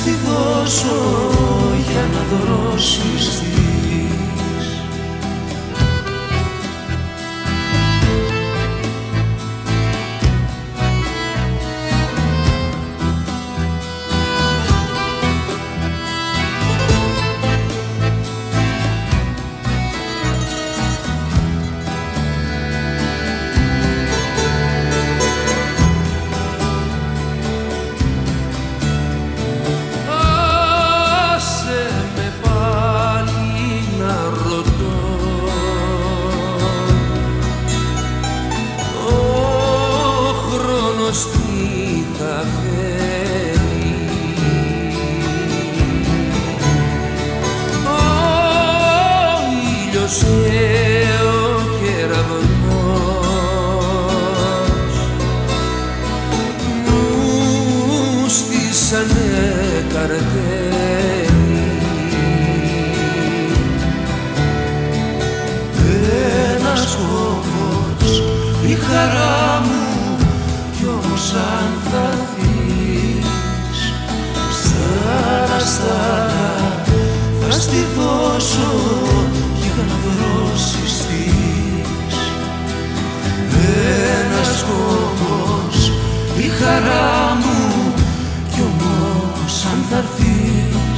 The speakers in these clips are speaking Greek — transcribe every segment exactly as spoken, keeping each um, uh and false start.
στη δώσω για να δρώσεις της. Τι θα φέρει ο ήλιος και ο κεραυνός μου στήσανε καρτέλι. Ένας φόβος η χαρά μου κι όμως αν θα έρθεις στάρα στάρα θα στη δώσω για να δρώσεις της. Ένας σκοπός η χαρά μου κι όμως αν θα έρθεις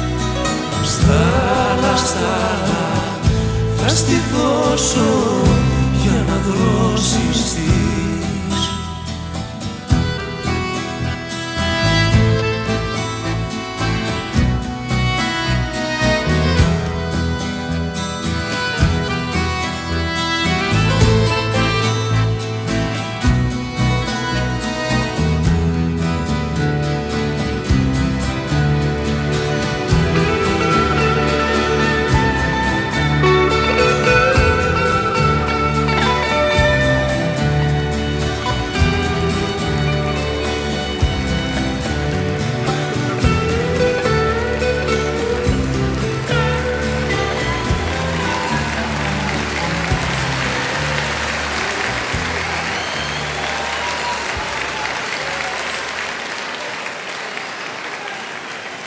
στάρα στάρα θα στη δώσω για να δρώσεις της.